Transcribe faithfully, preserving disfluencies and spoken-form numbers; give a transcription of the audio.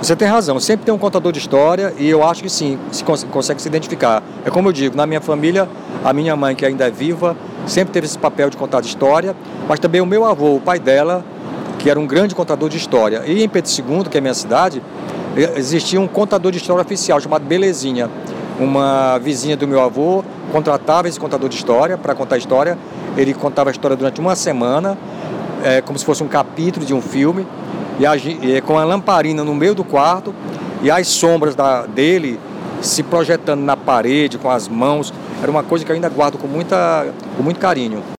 Você tem razão, sempre tem um contador de história e eu acho que sim, se cons consegue se identificar. É como eu digo, na minha família, a minha mãe, que ainda é viva, sempre teve esse papel de contar de história, mas também o meu avô, o pai dela, que era um grande contador de história. E em Pedro segundo, que é a minha cidade, existia um contador de história oficial chamado Belezinha. Uma vizinha do meu avô contratava esse contador de história para contar a história. Ele contava a história durante uma semana, é, como se fosse um capítulo de um filme, e, a, e com a lamparina no meio do quarto e as sombras da, dele se projetando na parede com as mãos. Era uma coisa que eu ainda guardo com, muita, com muito carinho.